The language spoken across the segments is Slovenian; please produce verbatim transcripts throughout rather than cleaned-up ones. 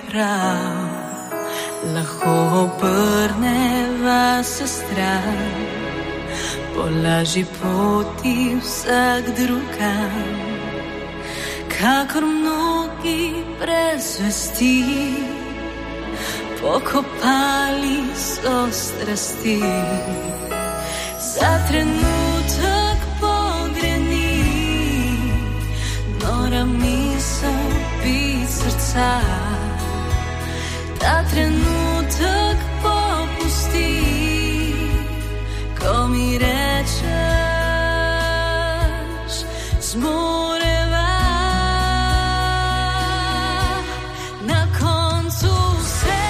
prav, lahko obrneva se stran, po lažji poti vsak drugam, kakor mnogi brez vesti, pokopali so strasti. Za trenutek pogreni, nora misel bit srca, ta trenutek popusti, ko mi rečeš zmoreva. Na koncu vse,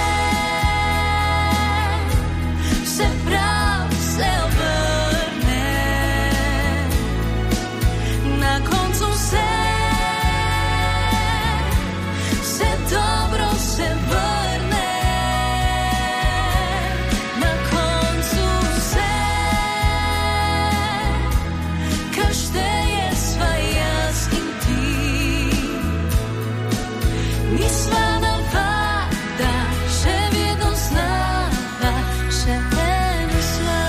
vse prav se obrne, na koncu vse, vse dobro se vrne, na koncu vse, kar šteje sva jaz in ti. Nisva navada, še vedno znava, še eno sva.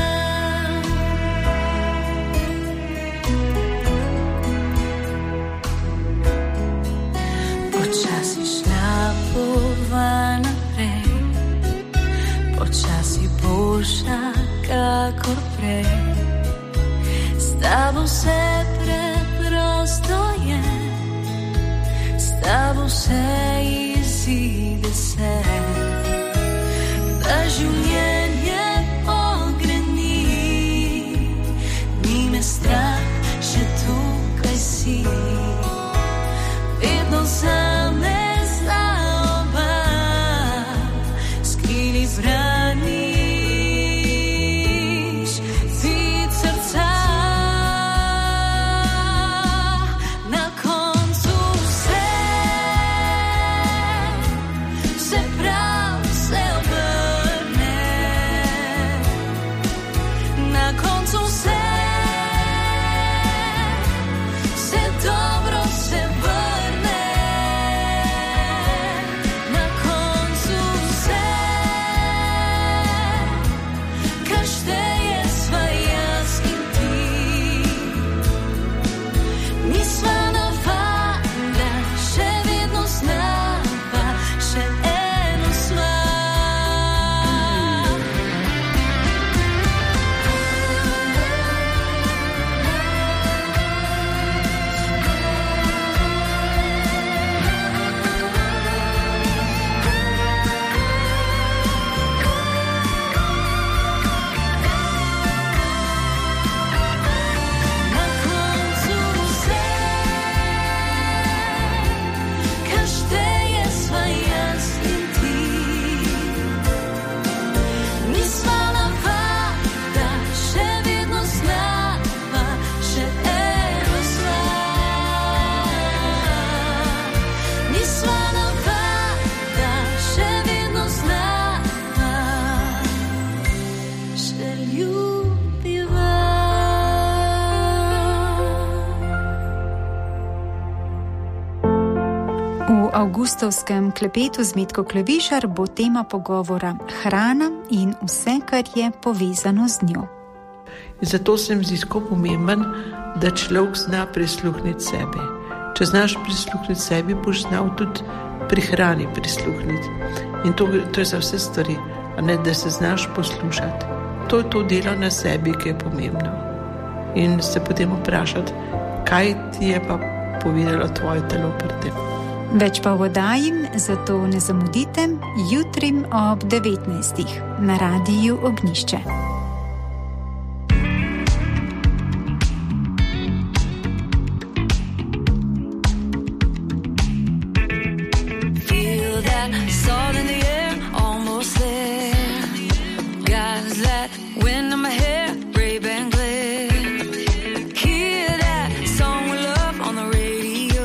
Počasi šla bova naprej, počasi boljša kakor prej, s tabo vse preprosto je, s tabo vse izide se, da življenje pogreni, ni me strah, še tukaj si, vedno zame sta oba, skrili zbraniš vid srca. Na koncu vse, vse prav se obrne, na koncu vse, vse dobro se vrne, na koncu vse, kar šteje sva jaz in ti. Nisva navada, še vedno znava, še eno sva. Na koncu vse, kar šteje sva jaz in ti. Nisva navada, še vedno znava, še eno sva. Nisva navada, še vedno znava, še ljubiva. V avgustovskem klepetu z Mitko Klevišar bo tema pogovora hrana in vse, kar je povezano z njo. In zato se mi zdi tako pomemben, da človek zna prisluhniti sebi. Če znaš prisluhniti sebi, boš znal tudi pri hrani prisluhniti. In to, to je za vse stvari, a ne da se znaš poslušati. To je to delo na sebi, ki je pomembno. In se potem vprašati, kaj ti je pa povedalo tvoje telo pri tem. Več pa v oddaji, zato ne zamudite, jutri ob devetnajstih na Radiu Ognjišče. Feel that salt in the air, almost there. Got that wind in my hair, Ray-Ban glare. Hear that song we love on the radio.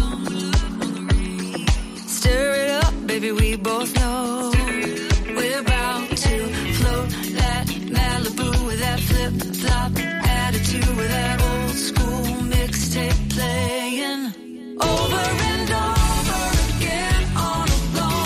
Stir it up, baby, we both know we're about to float that Malibu with that flip-flop attitude, with that old school mixtape playing over and over again on a long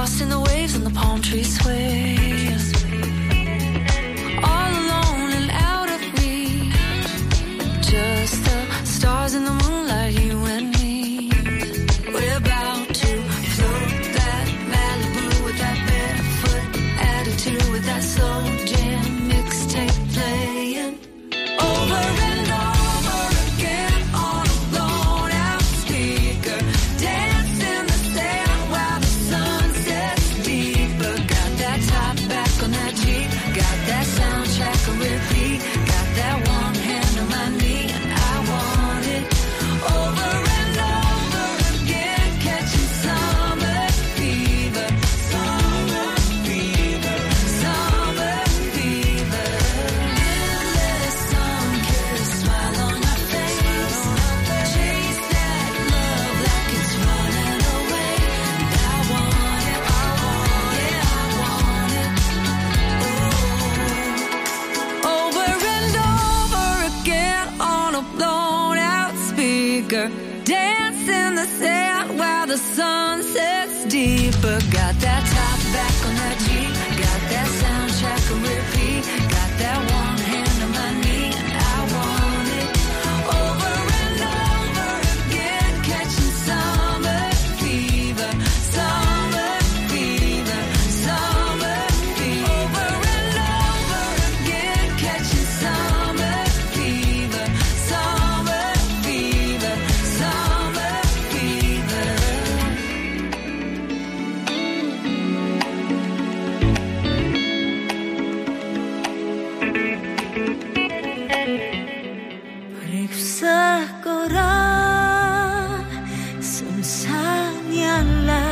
lost in the waves and the palm trees sway. All alone and out of reach, just the stars in the moonlight, you and me. We're about to float that Malibu with that barefoot attitude, with that slow jam mixtape playing over and over again on a blown out speaker. Dance in the sand while the sun sets deeper. Got that top back on that Jeep, got that soundtrack on repeat, got that one hand on my knee, and I want it over and over again, catching summer fever, summer fever, summer fever. Endless sun-kissed smile on my face, chase that love like it's running away, and I want it, I want it, I want it. Oh, over and over again on a blown out speaker. Dance in the sand while the sun sets deeper. Got that top back on that Jeep, got that soundtrack on repeat, got that one hand on my knee, and I want it over and over again, catching summer fever, summer fever, summer fever. Over and over again, catching summer fever, summer fever, summer fever. Prek vseh gora sem sanjala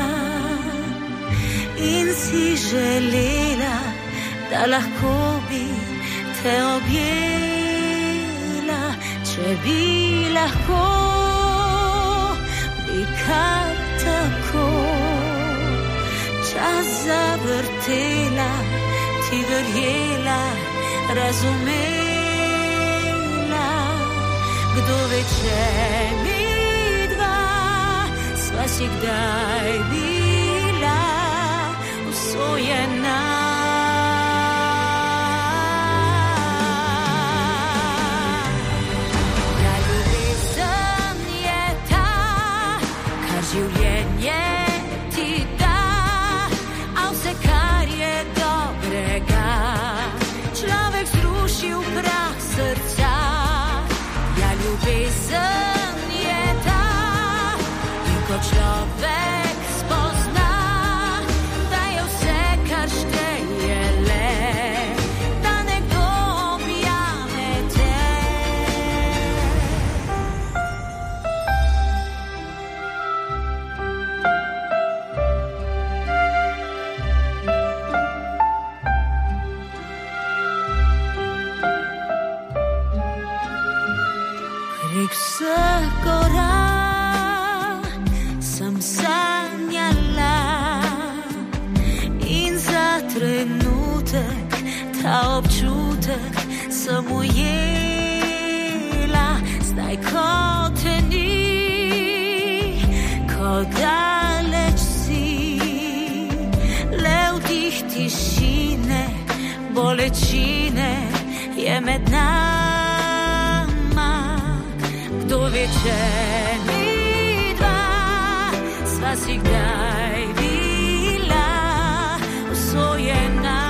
in si želela, da lahko bi te objela. Če bi lahko, bi kar tako čas zavrtela, ti verjela, razumela. Kdo ve, če midva sva si kdaj bila usojena. Ja, ljubezen je ta, kar življenje ti da, a vse, kar je dobrega, človek zruši v prah srca. Ja, ljubezen je ta, in ko človek spozna, da je vse, kar šteje le, da nekdo objame te. Prek vseh gora sem sanjala in za trenutek ta občutek sem ujela. Zdaj, ko te ni, ko daleč si, le vdih tišine, bolečine je med nama. Kdo ve, če midva sva si kdaj bila usojena.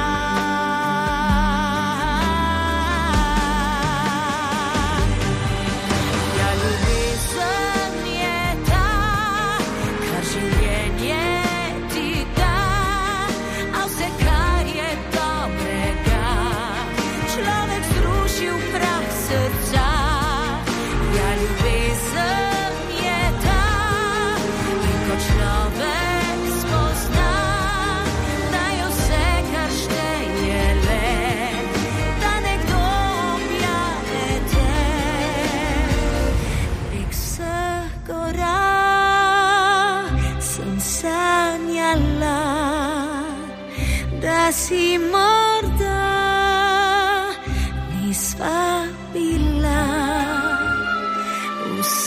Ja, ljubezen je ta, kar življenje ti da, a vse, kar je dobrega, človek zruši v prah srca. Ja, ljubezen je ta, in ko človek spozna, da je vse, kar šteje le, da nekdo objame te. Prek vseh gora sem sanjala, da si morda nisva bila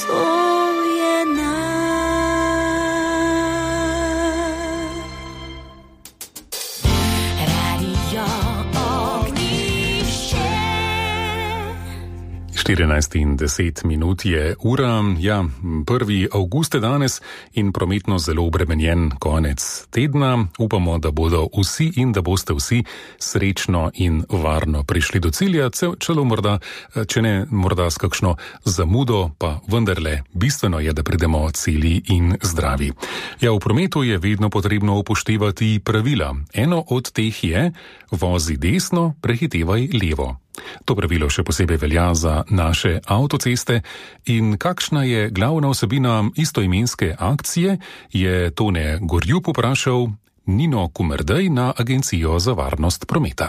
usojena. štirinajst in deset minut je ura, ja, prvi avgust je danes in prometno zelo obremenjen konec tedna. Upamo, da bodo vsi in da boste vsi srečno in varno prišli do cilja, celo morda, če ne morda s kakšno zamudo, pa vendarle bistveno je, da pridemo celi in zdravi. Ja, v prometu je vedno potrebno upoštevati pravila. Eno od teh je: vozi desno, prehitevaj levo. To pravilo še posebej velja za naše avtoceste. In kakšna je glavna vsebina istoimenske akcije, je Tone Gorjup vprašal Nino Kumrdej na Agencijo za varnost prometa.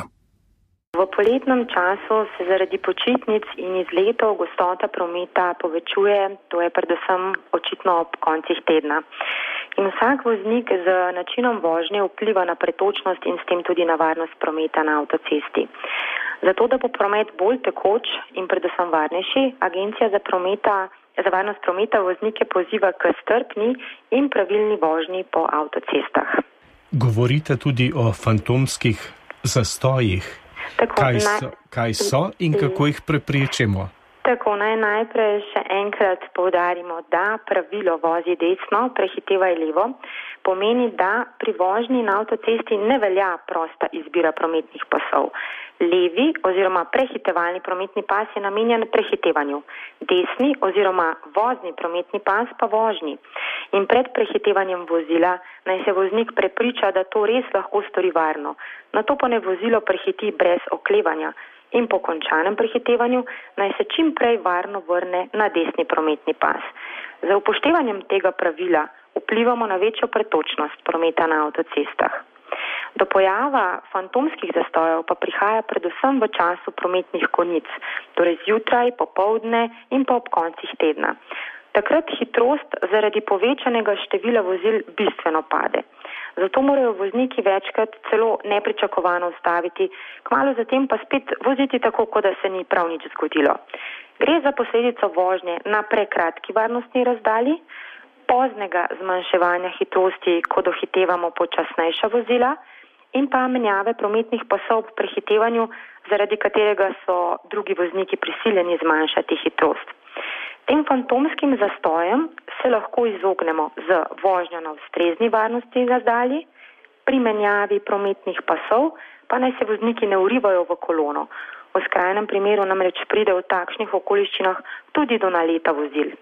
V poletnem času se zaradi počitnic in izletov gostota prometa povečuje, to je predvsem očitno ob koncih tedna. In vsak voznik z načinom vožnje vpliva na pretočnost in s tem tudi na varnost prometa na avtocesti. Zato, da bo promet bolj tekoč in predvsem varnejši, Agencija za, prometa, za varnost prometa voznike poziva k strpni in pravilni vožnji po avtocestah. Govorite tudi o fantomskih zastojih. Tako, kaj, naj... so, kaj so in kako jih preprečimo? Tako, naj najprej še enkrat poudarimo, da pravilo vozi desno, prehitevaj levo, pomeni, da pri vožnji na avtocesti ne velja prosta izbira prometnih pasov. Levi oziroma prehitevalni prometni pas je namenjen prehitevanju, desni oziroma vozni prometni pas pa vožnji. In pred prehitevanjem vozila naj se voznik prepriča, da to res lahko stori varno. Nato pa ne vozilo prehiti brez oklevanja. In po končanem prehitevanju naj se čim prej varno vrne na desni prometni pas. Za upoštevanjem tega pravila vplivamo na večjo pretočnost prometa na avtocestah. Do pojava fantomskih zastojev pa prihaja predvsem v času prometnih konic, torej zjutraj, popoldne in pa ob koncih tedna. Takrat hitrost zaradi povečanega števila vozil bistveno pade. Zato morajo vozniki večkrat celo nepričakovano ustaviti, kmalu zatem pa spet voziti tako, kot da se ni prav nič zgodilo. Gre za posledico vožnje na prekratki varnostni razdalji, poznega zmanjševanja hitrosti, ko dohitevamo počasnejša vozila, in pa menjave prometnih pasov po prehitevanju, zaradi katerega so drugi vozniki prisiljeni zmanjšati hitrost. Tem fantomskim zastojem se lahko izognemo z vožnjo na ustrezni varnostni razdalji, pri menjavi prometnih pasov pa naj se vozniki ne urivajo v kolono. V skrajnem primeru namreč pride v takšnih okoliščinah tudi do naleta vozil.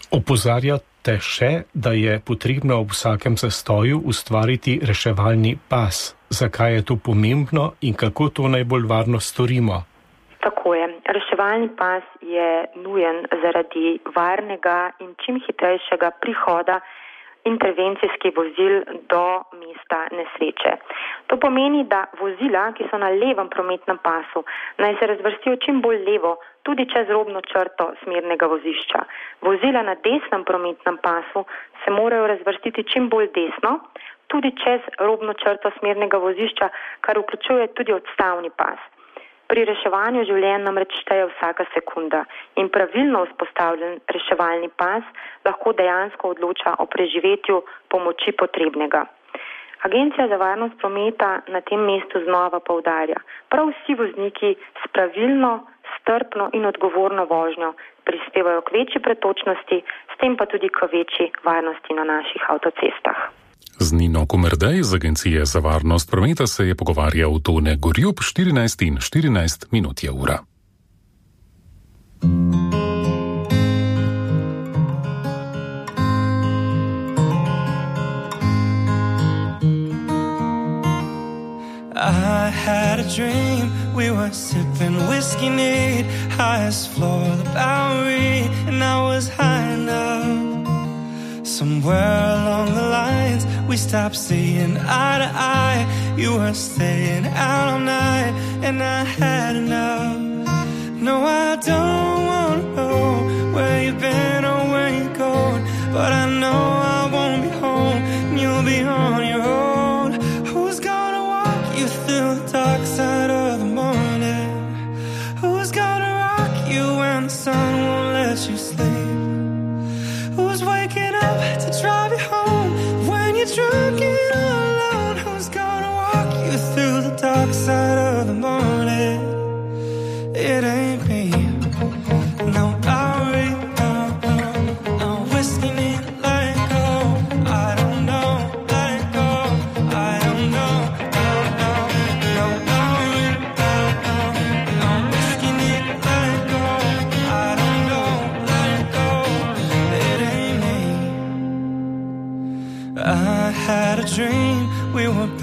Opozarjate še, da je potrebno ob vsakem zastoju ustvariti reševalni pas. Zakaj je to pomembno in kako to najbolj varno storimo? Tako je. Reševalni pas je nujen zaradi varnega in čim hitrejšega prihoda intervencijskih vozil do mesta nesreče. To pomeni, da vozila, ki so na levem prometnem pasu, naj se razvrstijo čim bolj levo, tudi čez robno črto smernega vozišča. Vozila na desnem prometnem pasu se morajo razvrstiti čim bolj desno, tudi čez robno črto smernega vozišča, kar vključuje tudi odstavni pas. Pri reševanju življenj namreč šteje vsaka sekunda in pravilno vzpostavljen reševalni pas lahko dejansko odloča o preživetju pomoči potrebnega. Agencija za varnost prometa na tem mestu znova poudarja: prav vsi vozniki s pravilno, strpno in odgovorno vožnjo prispevajo k večji pretočnosti, s tem pa tudi k večji varnosti na naših avtocestah. Z Nino Kumrdej z Agencije za varnost prometa se je pogovarjal Tone Gorjup. štirinajst in štirinajst minut je ura. I had a dream, we were sipping whiskey neat, highest floor of the Bowery, and I was high enough. Somewhere along the lines, we stopped seeing eye to eye. You were staying out all night, and I had enough. No, I don't wanna know where you've been or where you're going, but I know I won't be home, and you'll be on your own. Who's gonna walk you through the dark side of the morning? Who's gonna rock you when the sun won't let you sleep? Who's waking up to drive you home when you're drunk and all alone? Who's gonna walk you through the dark side of the morning? It ain't me.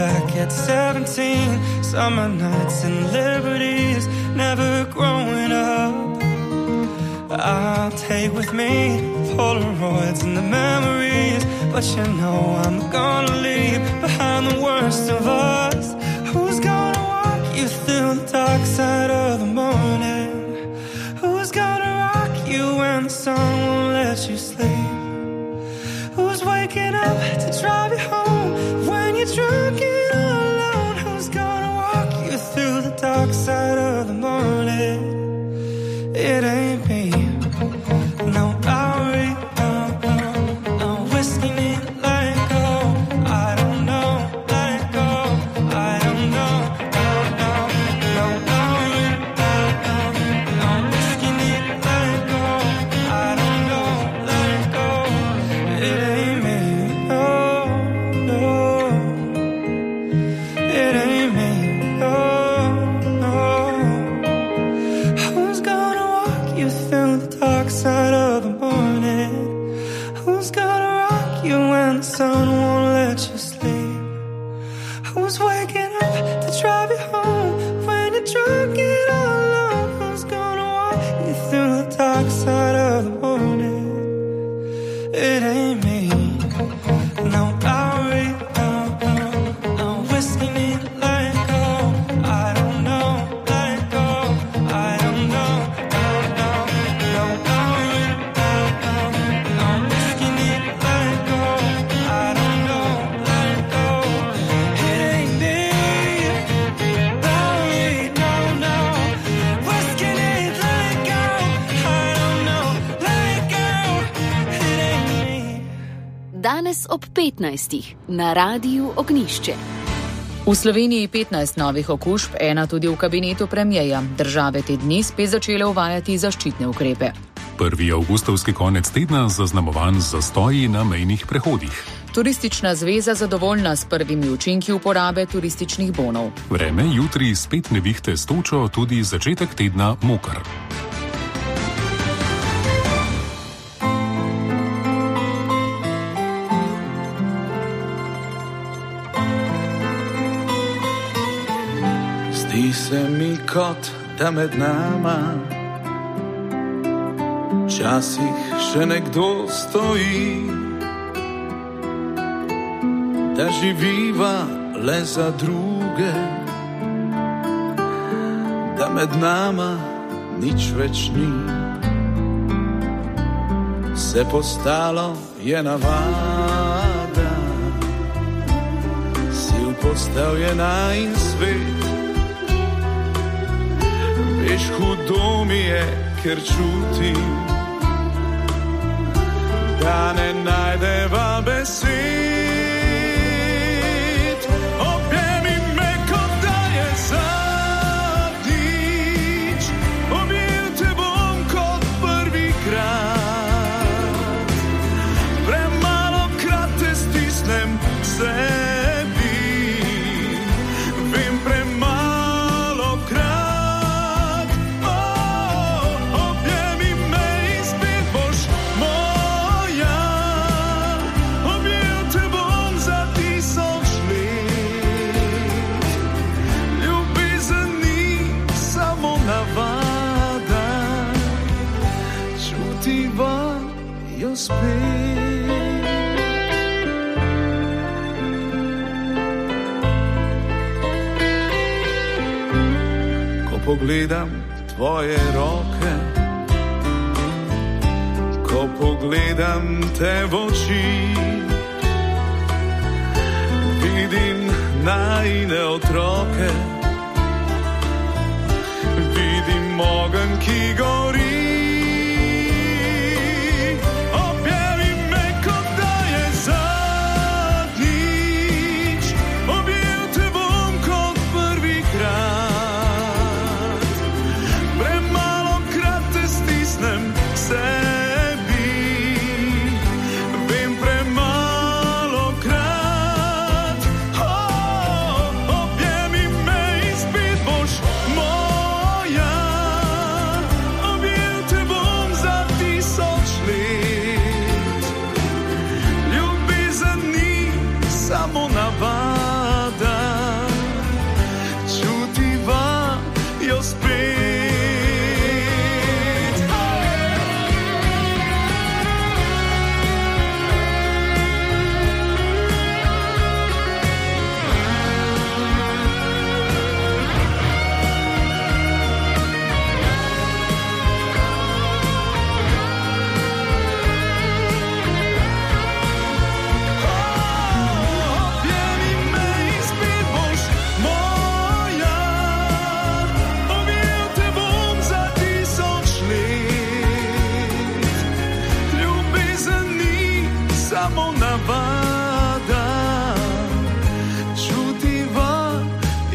back at seventeen. Summer nights and liberties, never growing up. I'll take with me Polaroids and the memories, but you know I'm gonna leave behind the worst of us. Who's gonna walk you through the dark side of the morning? Who's gonna rock you when the sun won't let you sleep? Who's waking up to drive you home when you're drunk and all alone? Who's gonna walk you through the dark side of the morning? It ain't me. No Bowery, no, no, no whiskey neat, let it go. I don't know, let it go. I don't know, no, no, no Bowery, no, no, no whiskey neat, let it go. I don't know, let it go. It ain't me, no, no. It ain't me, no, no. Who's gonna walk you through the dark side of the morning? Who's gonna rock you when the sun won't let you sleep? Who's waking up to drive you home when you're drunk and all alone? Who's gonna walk you through the dark side of the morning? It ain't me. No Bowery, no, no, no whiskey neat, let it go. I don't know, let it go. I don't know, no, no, no Bowery, no, no, no whiskey neat, let it go. I don't know, let it go. It ain't me. Bowery, no, no whiskey neat, let it go. I don't know, let it go. It ain't me. Danes ob petnajstih na Radiu Ognjišče. V Sloveniji petnajst novih okužb, ena tudi v kabinetu premierja. Države te dni spet začele uvajati zaščitne ukrepe. Prvi avgustovski konec tedna zaznamovan z zastoji na mejnih prehodih. Turistična zveza zadovoljna s prvimi učinki uporabe turističnih bonov. Vreme jutri spet nevihte s točo, tudi začetek tedna moker. Zdi se mi kot, da med nama včasih še nekdo stoji, da živiva le za druge, da med nama nič več ni. Vse postalo je navada, sil postavljena in svet. Veš, hudo mi je, ker čutim, da ne najdeva besed. Objemi me, kot da je zadnjič, objel te bom kot prvi krat. Premalo krat te stisnem sebi, vem premalo krat. Ko pogledam tvoje roke, ko pogledam te v oči, vidim najine otroke, vidim ogenj, ki gori.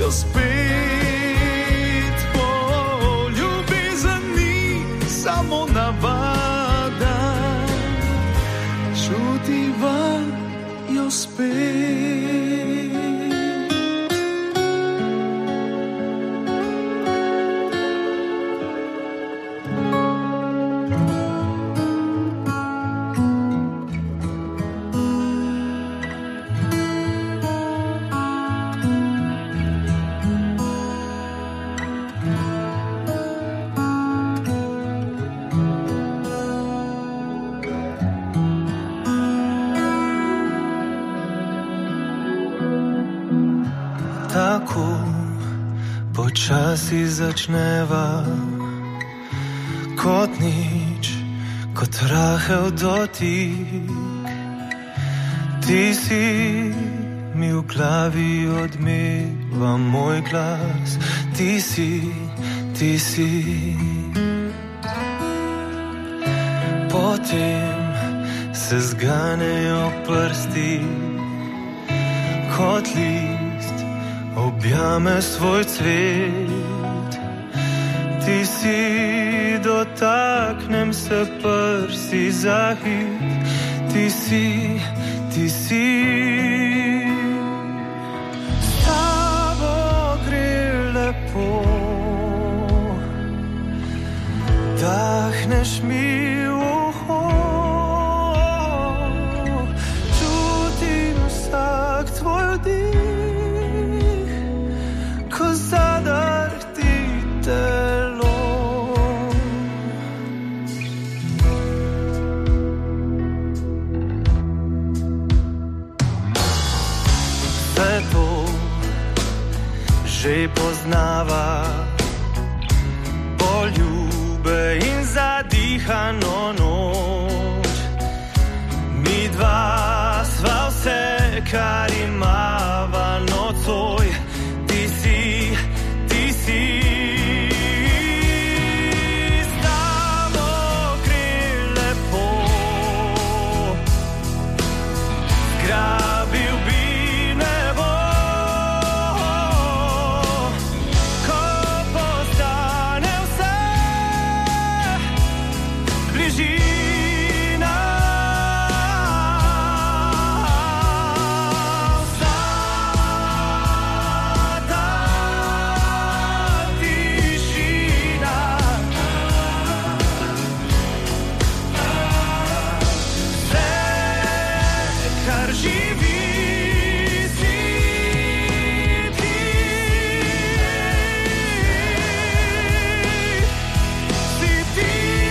jo spet po ljubezni samo navada, čutiva jo spet. Počasi začneva kot nič, kot rahel dotik. Ti si mi v glavi odmeva moj glas. Ti si, ti si. Potem se zganejo prsti kot list, objame svoj cvet. Ti si, dotaknem se prsi za hip. Ti si, ti si. S tabo gre lepo, dahneš mi v uho, čutim vsak tvoj dih, ko zadrhti telo. Vse to že poznava, poljube in zadihano noč. Mi dva sva vse, kar imava nocoj. Ti si, ti si. S tabo gre lepo, zgrabil bi nebo, ko postane vse bližina. Vsa ta tišina, vse, kar živi, si ti. Si ti.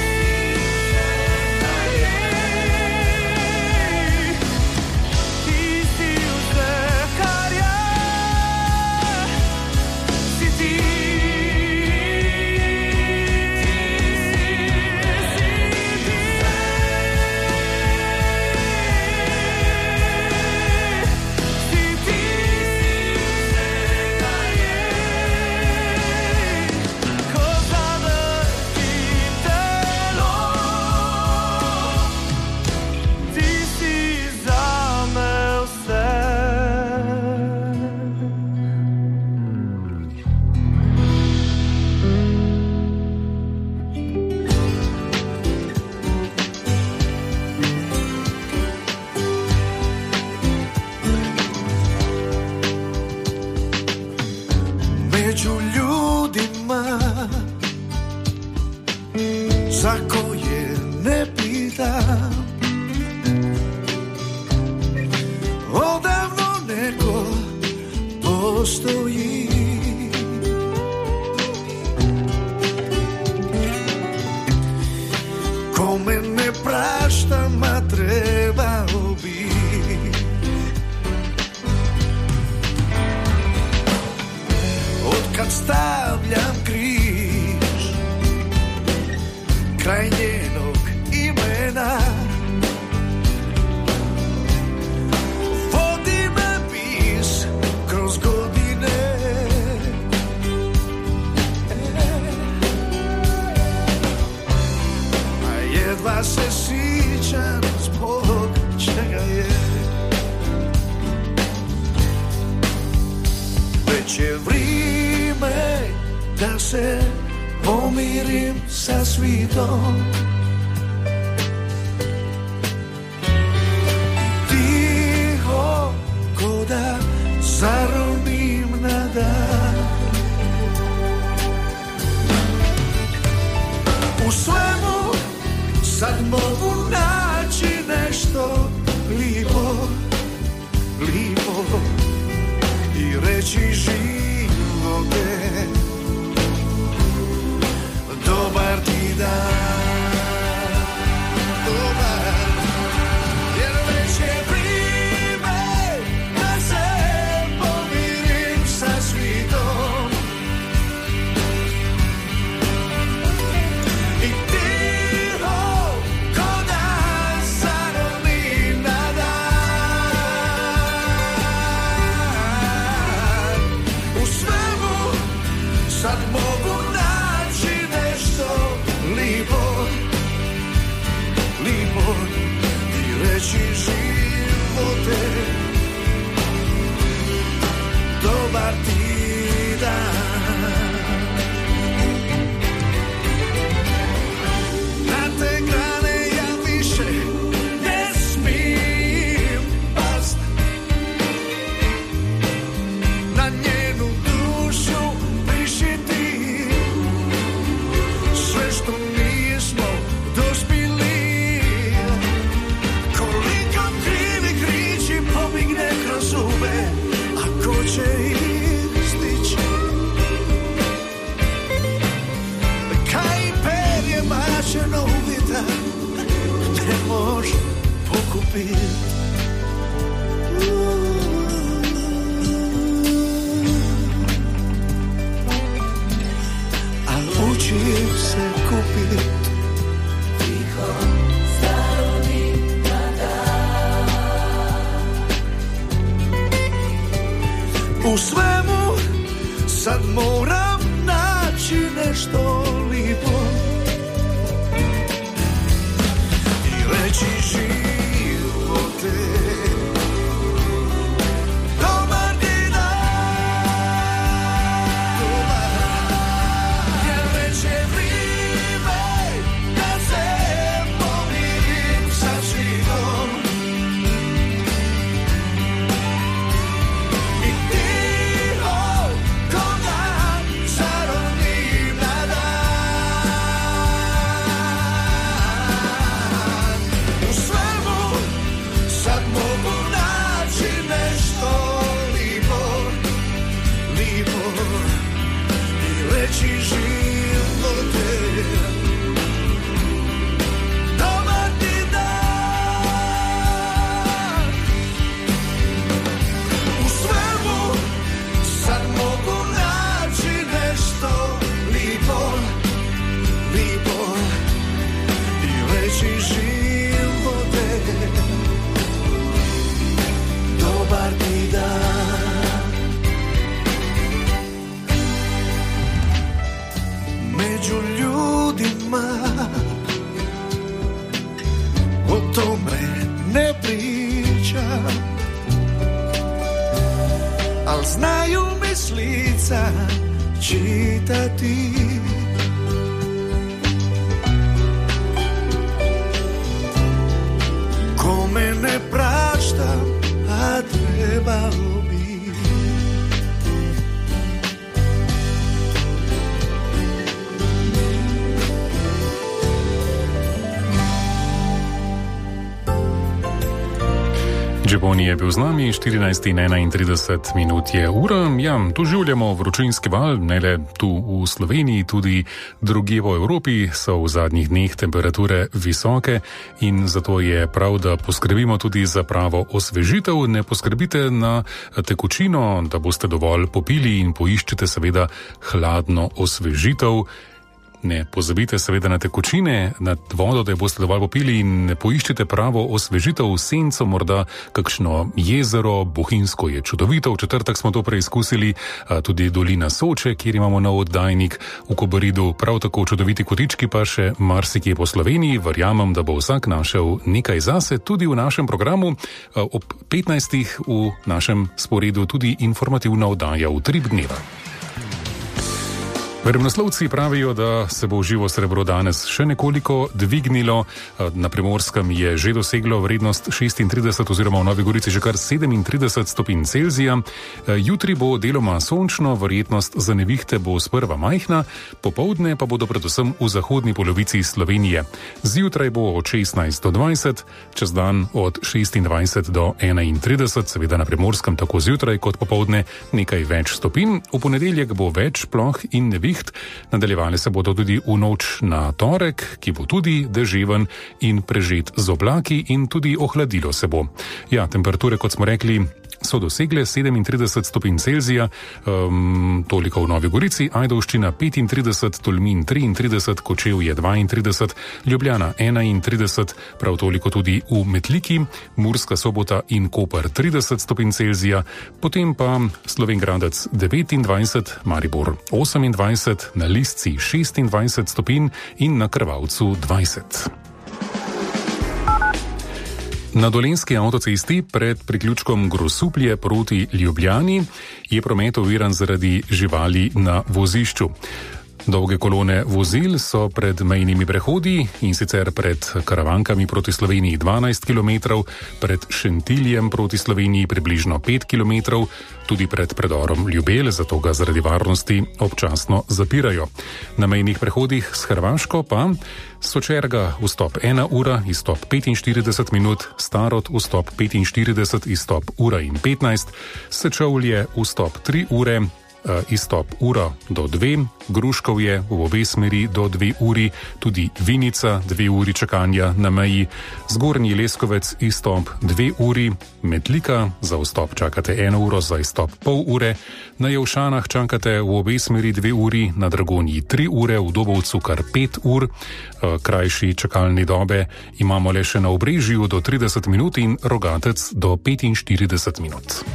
Ti si vse, kar je. Si ti. Si ti. Ko zadrhti telo, ti si zame vse. Među ljudima za koje ne pitam, odavno neko postoji. Kome ne praštam, a trebao bi. Otkad stavljam križ kraj njenog imena, vodi me bis kroz godine. A jedva se sjećam zbog čega je. već je vrijeme da se pomirim sa svitom. Tiho ko da zaronim na dan. U svemu sad mogu naći nešto lipo, lipo i reći živote, dobar ti dan, dobar, jer već je vrijeme da se pomirim sa svitom. I tiho ko da zaronim na dan. U svemu sad mogu naći nešto lipo, lipo i reći živote, dobar ti dan. Na te grane ja više ne smijem past, na njenu dušu prišiti sve što nismo dospjeli. Koliko krivih riječi pomigne kroz zube, a ko će ih stići? Kaj perje mačeno u vjetar ne može pokupiti. A učim se kupiti. Tiho zaronim na dan. U svemu sad moram naći nešto lipo i reći živote, dobar ti dan, dobar, jer već je vrijeme da se pomirim sa svitom. I tiho ko da zaronim na dan. U svemu sad mogu naći nešto lipo, lipo i reći živote, dobar ti dan. U svemu sad mogu naći nešto lipo, lipo i reći živote, dobar ti dan. Među ljudima o tome ne priča, al znaju mi s lica čitati. Kome ne prašta, a trebalo bi. Džiboni je bil z nami, štirinajst in enaintrideset minut je ura. Ja, doživljamo vročinski val, ne le tu v Sloveniji, tudi drugje v Evropi so v zadnjih dneh temperature visoke in zato je prav, da poskrbimo tudi za pravo osvežitev. Ne poskrbite na tekočino, da boste dovolj popili in poiščite seveda hladno osvežitev. Ne pozabite seveda na tekočine, na vodo, da jo boste dovolj popili in poiščite pravo osvežitev, senco, morda kakšno jezero. Bohinjsko je čudovito, v četrtek smo to preizkusili, tudi dolina Soče, kjer imamo nov oddajnik, v Kobaridu prav tako čudoviti kotički, pa še marsikje po Sloveniji. Verjamem, da bo vsak našel nekaj zase, tudi v našem programu. Ob petnajstih v našem sporedu tudi informativna oddaja Utrip dneva. Vremenoslovci pravijo, da se bo živo srebro danes še nekoliko dvignilo. Na Primorskem je že doseglo vrednost šestintrideset oziroma v Novi Gorici že kar sedemintrideset stopinj Celzija. Jutri bo deloma sončno, verjetnost za nevihte bo sprva majhna, popoldne pa bodo predvsem v zahodni polovici Slovenije. Zjutraj bo od šestnajst do dvajset, čez dan od šestindvajset do enaintrideset, seveda na Primorskem tako zjutraj kot popoldne nekaj več stopinj. V ponedeljek bo več ploh in neviht. Nadaljevali se bodo tudi v noč na torek, ki bo tudi deževen in prežet z oblaki, in tudi ohladilo se bo. Ja, temperature, kot smo rekli, so dosegle sedemintrideset stopinj Celzija, um, toliko v Novi Gorici, Ajdovščina petintrideset, Tolmin triintrideset, Kočevje dvaintrideset, Ljubljana enaintrideset, prav toliko tudi v Metliki, Murska Sobota in Koper trideset stopinj Celzija, potem pa Slovenj Gradec devetindvajset, Maribor osemindvajset, na Listci šestindvajset stopinj in na Krvavcu dvajset. Na Dolenjski avtocesti pred priključkom Grosuplje proti Ljubljani je promet oviran zaradi živali na vozišču. Dolge kolone vozil so pred mejnimi prehodi, in sicer pred Karavankami proti Sloveniji dvanajst kilometrov, pred Šentiljem proti Sloveniji približno pet kilometrov, tudi pred predorom Ljubelj, zato ga zaradi varnosti občasno zapirajo. Na mejnih prehodih s Hrvaško pa Sočerga vstop ena ura, izstop petinštirideset minut, Starod vstop petinštirideset, izstop ura in petnajst, Sečovlje vstop tri ure, izstop ura do dve, Gruškovje v obe smeri do dve uri, tudi Vinica dve uri čakanja na meji, Zgornji Leskovec izstop dve uri, Metlika za vstop čakate eno uro, za izstop pol ure, na Jelšanah čakate v obe smeri dve uri, na Dragonji tri ure, v Dobovcu kar pet ur, krajši čakalni dobe imamo le še na Obrežju do trideset minut in Rogatec do petinštirideset minut.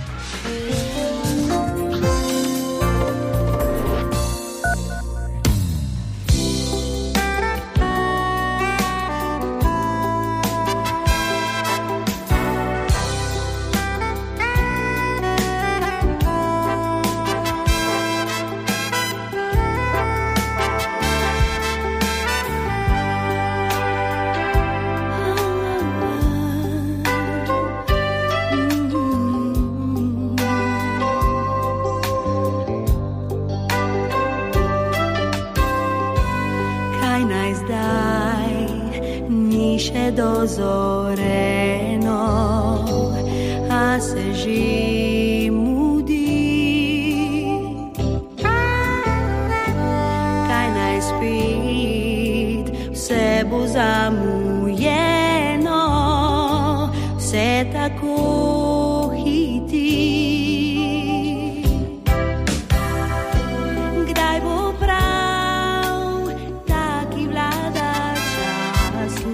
Dozoreno, a se že mudi. Kaj naj spet, vse bo zamujeno, vse tako hiti. Kdaj bo prav, taki vlada času,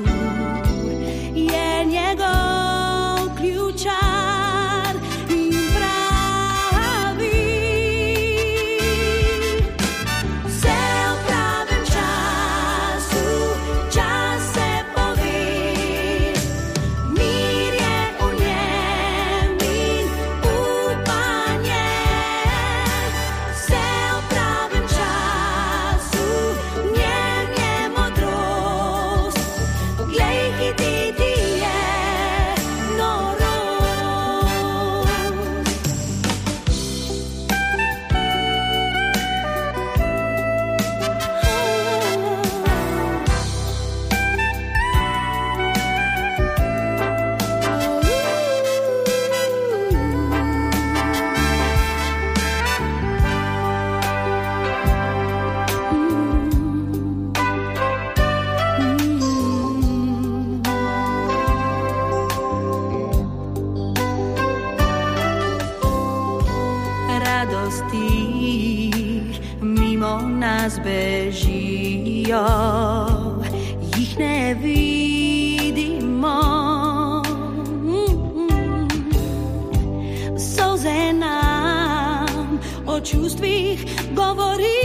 radosti mimo mimo nás bežíjo, jich nevidimo. Slze nám o čustvích govorí.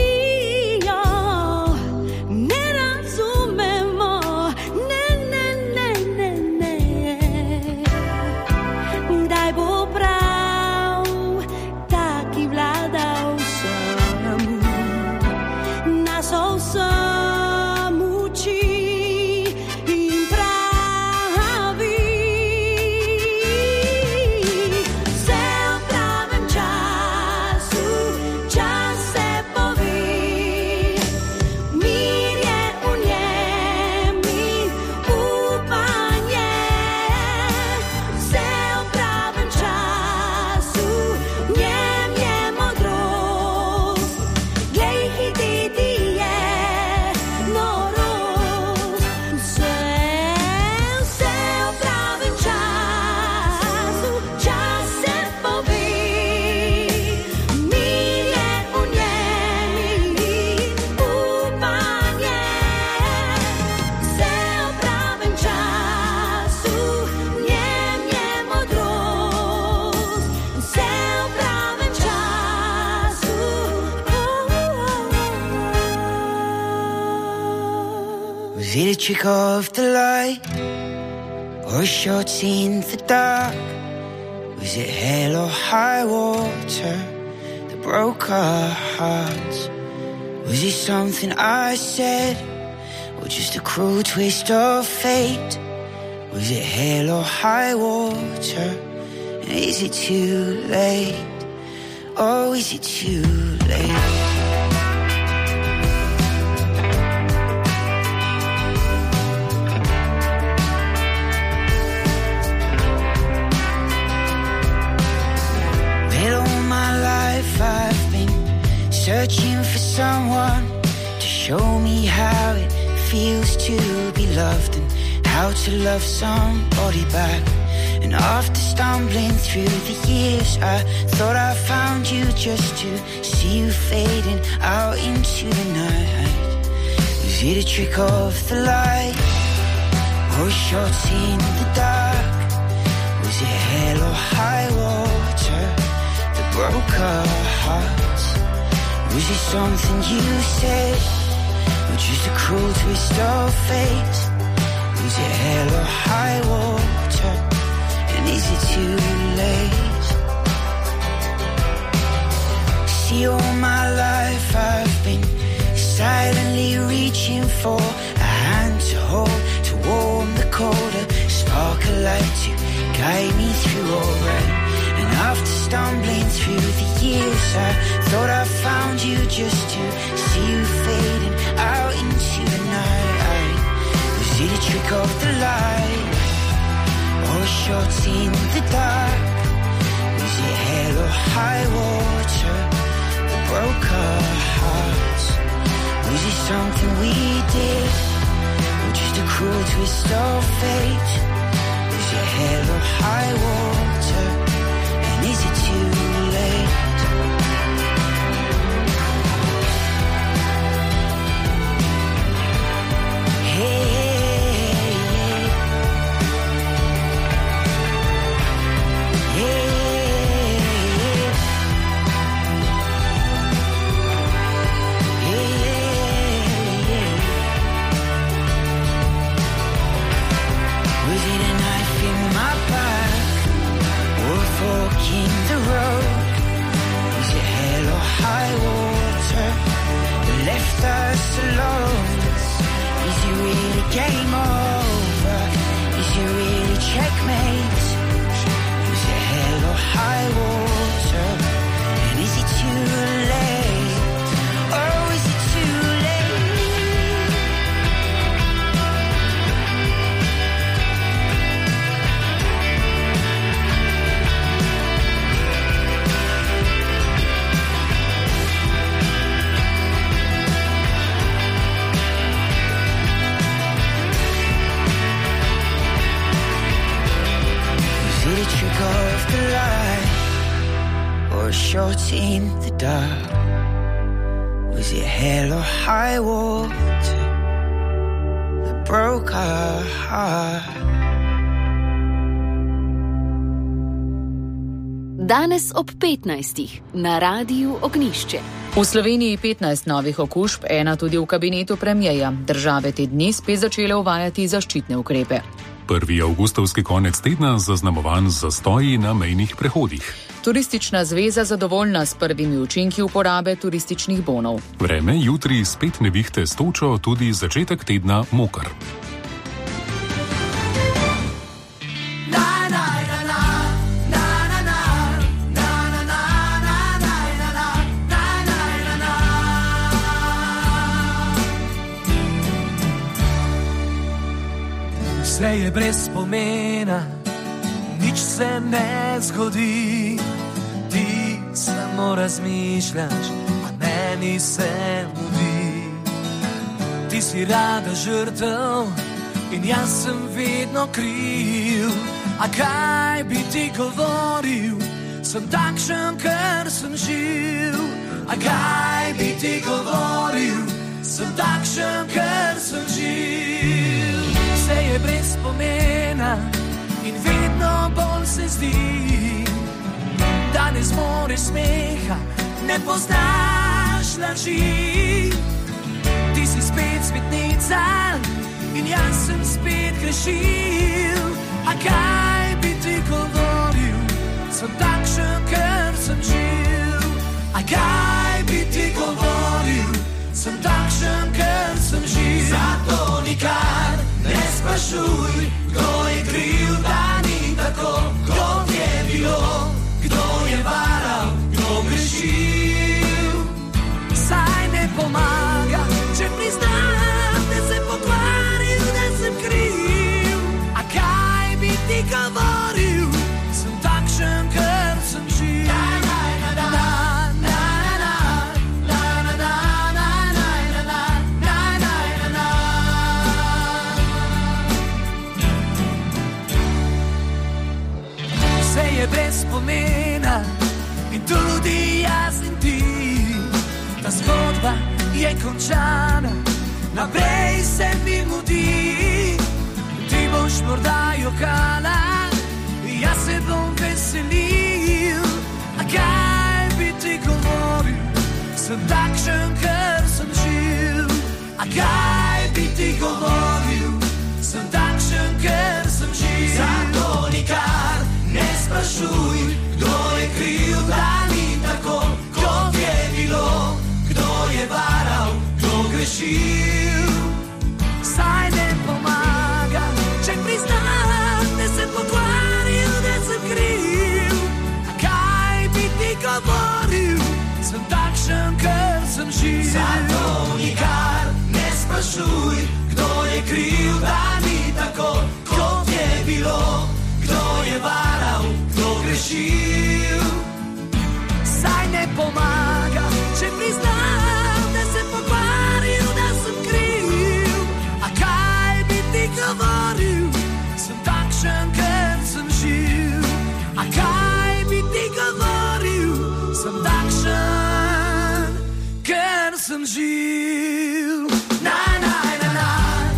Was it a trick of the light, or shots in the dark? Was it hell or high water that broke our hearts? Was it something I said, or just a cruel twist of fate? Was it hell or high water? And is it too late? Oh, is it too late? I've been searching for someone to show me how it feels to be loved and how to love somebody back. And after stumbling through the years, I thought I found you just to see you fading out into the night. Was it a trick of the light, or shots in the dark? Was it hell or high water that broke our hearts? Was it something you said, or just a cruel twist of fate? Was it hell or high water, and is it too late? See, all my life I've been silently reaching for a hand to hold, to warm the colder, spark a light to guide me through alright. And after stumbling through the years, I thought I found you just to see you fading out into the night. Was it a trick of the light, or shots in the dark? Was it hell or high water that broke our hearts? Was it something we did, or just a cruel twist of fate? Was it hell or high water, and is it too late? Hey, in the road, is it hell or high water that left us alone? Is it really game over? Is it really checkmate? Is it hell or high water, and is it too late? Oh, is it too of the light, or short in the dark? Was it hell or high water that broke our heart? Danes ob petnajstih na Radiu Ognišče. V Sloveniji petnajst novih okužb, ena tudi v kabinetu premierja. Države te dni spet začele uvajati zaščitne ukrepe. Prvi avgustovski konec tedna zaznamovan z zastoji na mejnih prehodih. Turistična zveza zadovoljna s prvimi učinki uporabe turističnih bonov. Vreme jutri spet nevihte s točo, tudi začetek tedna moker. Vse je brez pomena, nič se ne zgodi. Ti samo razmišljaš, a meni se mudi. Ti si rada žrtev in jaz sem vedno kriv. A kaj bi ti govoril, sem takšen, ker sem živ. A kaj bi ti govoril, sem takšen, ker sem živ. Vse je brez pomena in vedno bolj se zdi, da ne zmoreš smeha, ne poznaš laži. Ti si spet svetnica in jaz sem spet grešil. A kaj bi ti govoril, sem takšen, ker sem živ. A kaj bi ti govoril, sem takšen, ker sem živ. Zato nikar ne sprašuj, kdo je kriv, da ni tako, kot je bilo, kdo je varal, kdo grešil. Saj ne pomaga, če priznam, da sem pokvaril, da sem kriv. A kaj bi ti govoril, sem takšen, ker sem živ. Je brez pomena in tudi jaz in ti. Ta zgodba je končana, naprej se mi mudi. Ti boš morda jokala, jaz se bom veselil. A kaj bi ti govoril, sem takšen, ker sem živ. A kaj bi ti govoril, sem takšen, ker sem živ. Zato nikar ne sprašuj, kdo je kriv, da ni tako, kot je bilo, kdo je varal, kdo grešil. Saj ne pomaga, če priznam, da sem pokvaril, da sem kriv. A kaj bi ti govoril, sem takšen, ker sem živ. Zato nikar ne sprašuj, kdo je kriv, da ni tako, kot je bilo, kdo je varal, kdo grešil. Saj ne pomaga, če priznam, da sem pokvaril, da sem kriv. A kaj bi ti govoril, sem takšen, ker sem živ. A kaj bi ti govoril, sem takšen, ker sem živ. Na, na, na, na.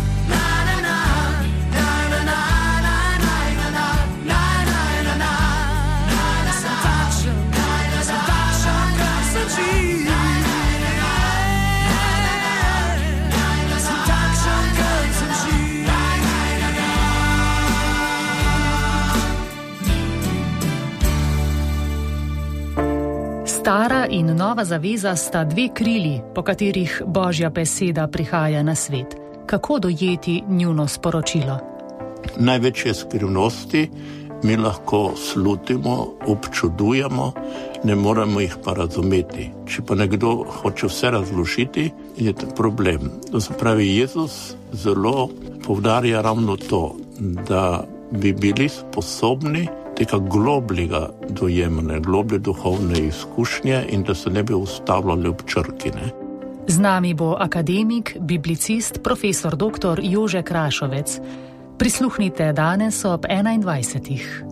Stara in nova zaveza sta dve krili, po katerih Božja beseda prihaja na svet. Kako dojeti njuno sporočilo? Največje skrivnosti mi lahko slutimo, občudujemo, ne moremo jih pa razumeti. Če pa nekdo hoče vse razložiti, je to problem. To se pravi, Jezus zelo poudarja ravno to, da bi bili sposobni tega globljega dojemanja, globlje duhovne izkušnje in da se ne bi ustavljali ob črki. Ne? Z nami bo akademik, biblicist, profesor doktor Jože Krašovec. Prisluhnite danes ob enaindvajsetih.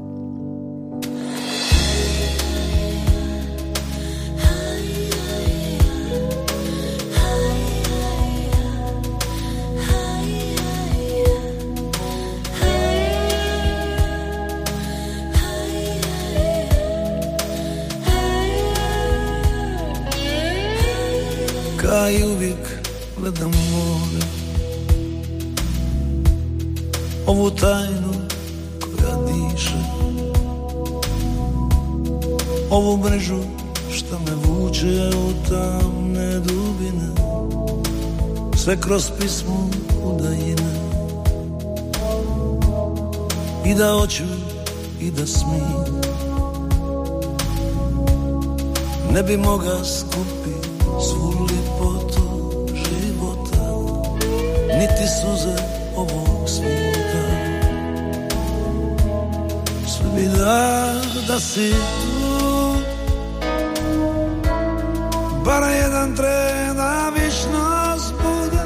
Kaj uvijek gledam more, ovu tajnu koja diše, ovu mrežu što me vuče u tamne dubine, sve kroz pismo udajine. I da hoću i da smijem, ne bi moga skupi svu lipotu života, niti suze ovog svijeta. Sve bi da, da si tu, bar jedan tren da višnost bude,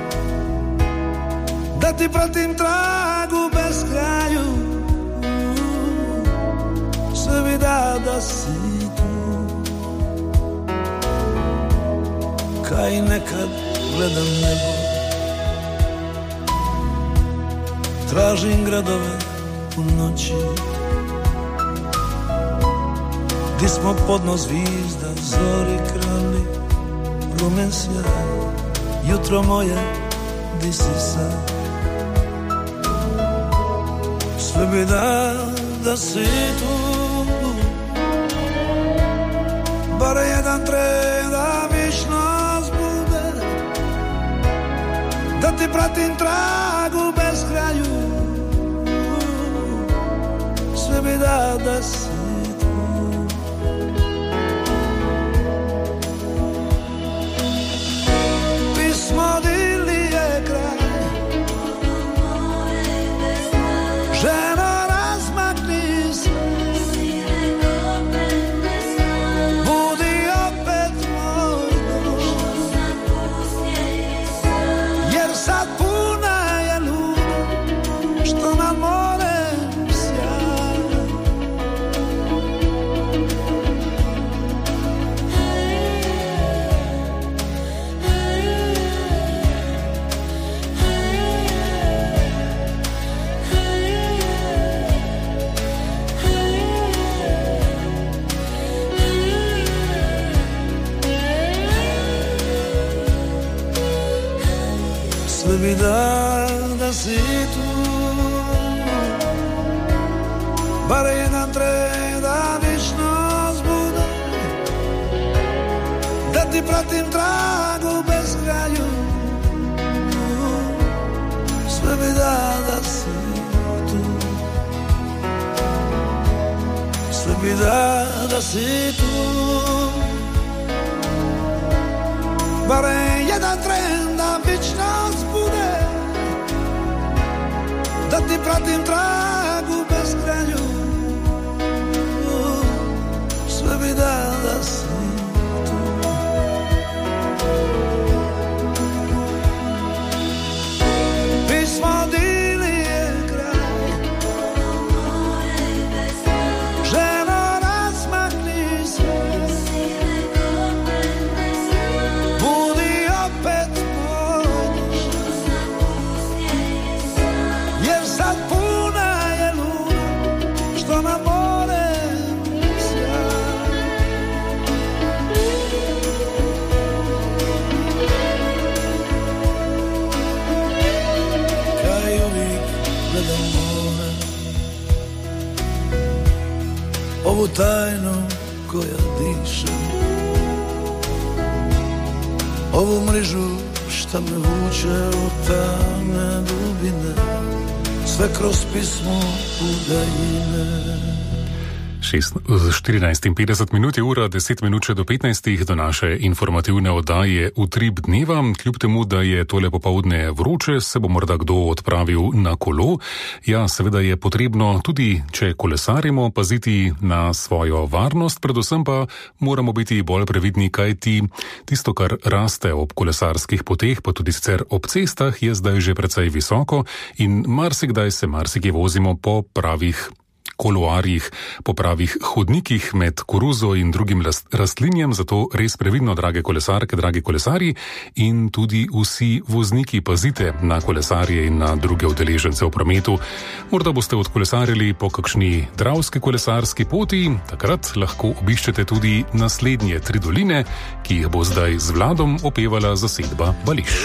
da ti pratim tragu bez kraju. Sve bi da, da si kaj nekad gledam nebo, tražim gradove u noći, di smo podno zvizda, zori krali, rumen sjaj, jutro moje, di si sad. Sve bi da, da si tu, bar jedan tren da višnost bude, da ti pratim tragu bez kraju. Sve bi da, da si tu. Pismo dili je kraj, ženo razmakni se, budi opet moj dom, jer sad puna je luna što na more sjaja. Sve bi da, da si tu, bar jedan tren da višnost bude, da ti pratim tragu bez kraju. Sve bi da, da si tu, sve bi da, da si tu, bar jedan tren da višnost bude, da ti pratim tragu bez kraju. Sve bi da, da si tu. Pismo dili je kraj, ženo razmakni se, budi opet moj, jer sad puna je luna što na more sjaja. Kaj uvijek gledam more, ovu tajnu koja diše, ovu mrežu šta me vuče u tamne dubine, sve kroz pismo udajine. štirinajst in petdeset minut je ura, deset minut še do petnajstih do naše informativne oddaje Utrip dneva. Kljub temu, da je tole popovdne vroče, se bo morda kdo odpravil na kolo. Ja, seveda je potrebno tudi, če kolesarimo, paziti na svojo varnost, predvsem pa moramo biti bolj previdni, kajti tisto, kar raste ob kolesarskih poteh, pa tudi sicer ob cestah, je zdaj že precej visoko in marsikdaj se marsikje vozimo po pravih koloarjih, po pravih hodnikih med koruzo in drugim rastlinjem, zato res previdno, drage kolesarke, dragi kolesarji, in tudi vsi vozniki pazite na kolesarje in na druge udeležence v prometu. Morda boste odkolesarili po kakšni dravski kolesarski poti, takrat lahko obiščete tudi naslednje tri doline, ki jih bo zdaj z Vladom opevala zasedba Bališ.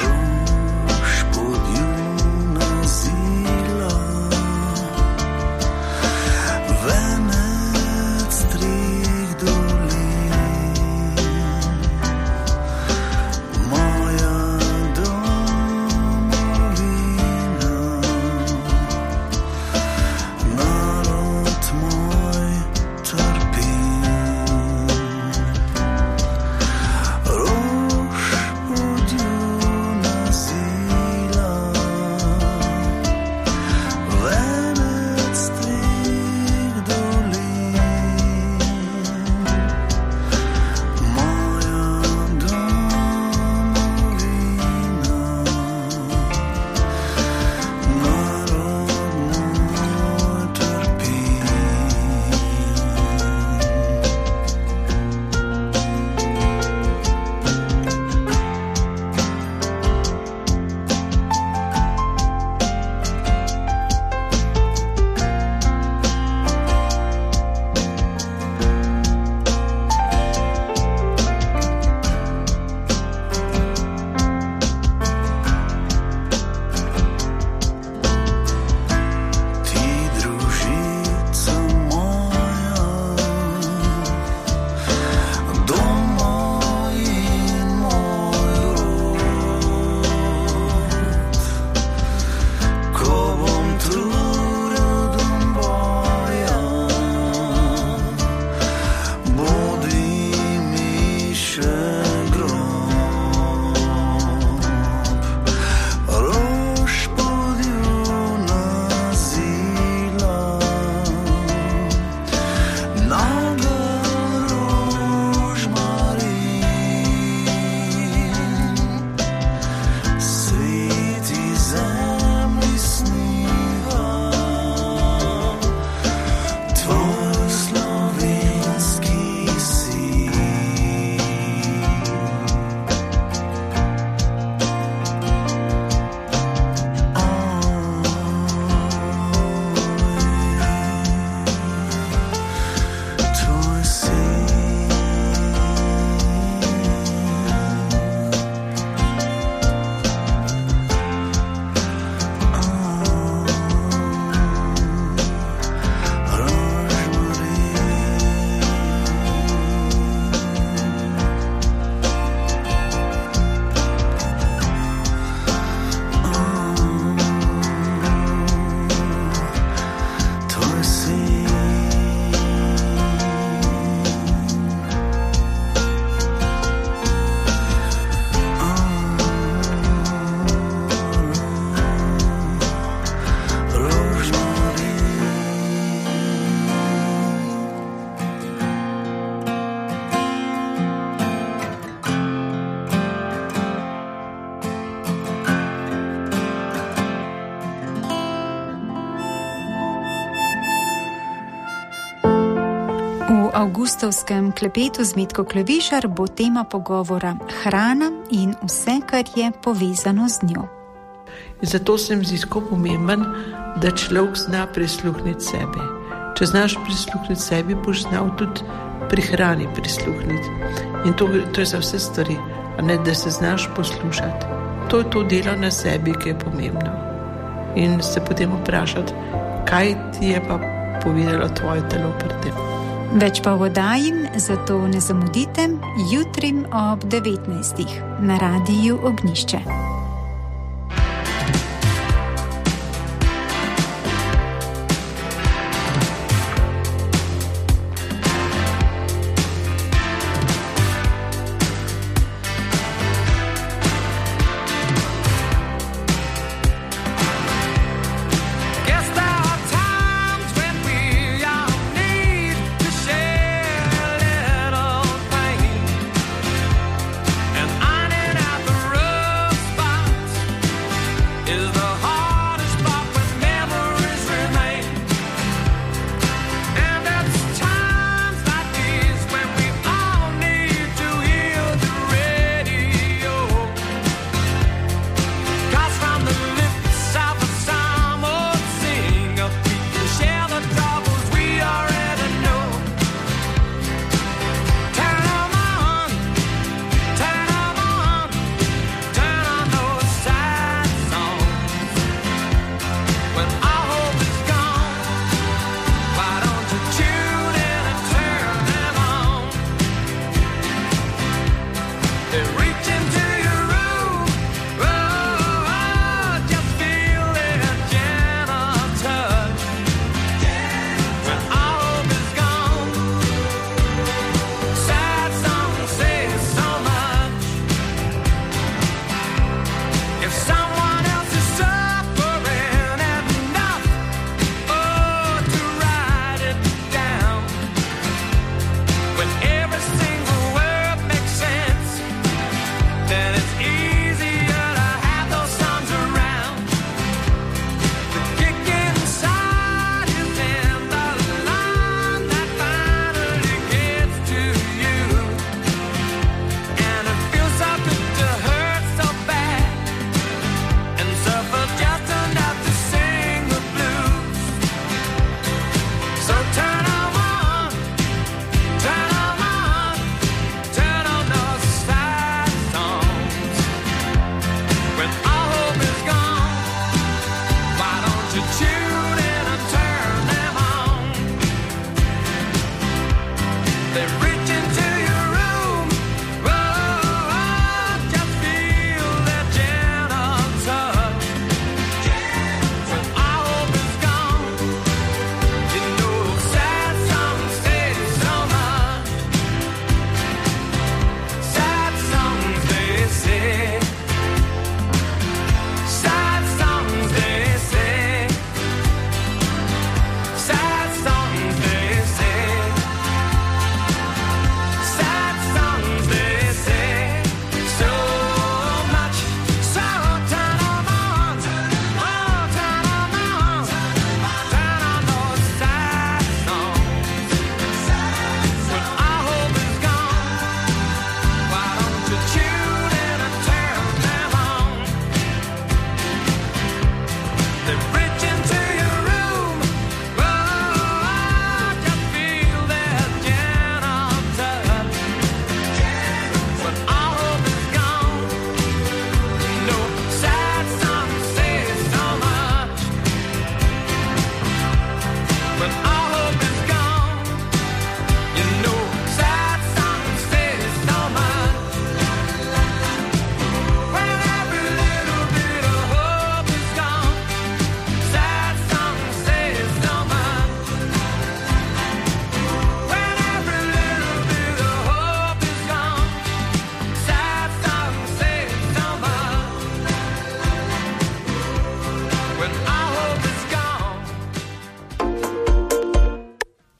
V avgustovskem klepetu z Mitko Klevišar bo tema pogovora hrana in vse, kar je povezano z njo. In zato se mi zdi tako pomemben, da človek zna prisluhniti sebi. Če znaš prisluhniti sebi, boš znal tudi pri hrani prisluhniti. In to, to je za vse stvari, a ne da se znaš poslušati. To je to delo na sebi, ki je pomembno. In se potem vprašati, kaj ti je pa povedalo tvoje telo pri tem. Več pa v oddaji, zato ne zamudite, jutri ob devetnajstih na Radiu Ognjišče. Spot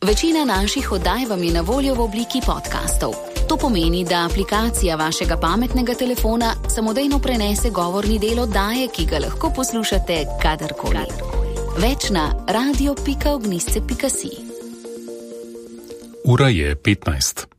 Večina naših oddaj vam je na voljo v obliki podcastov. To pomeni, da aplikacija vašega pametnega telefona samodejno prenese govorni del oddaje, ki ga lahko poslušate kadarkoli. Več na radio pika ognjisce pika si. Ura je petnajst.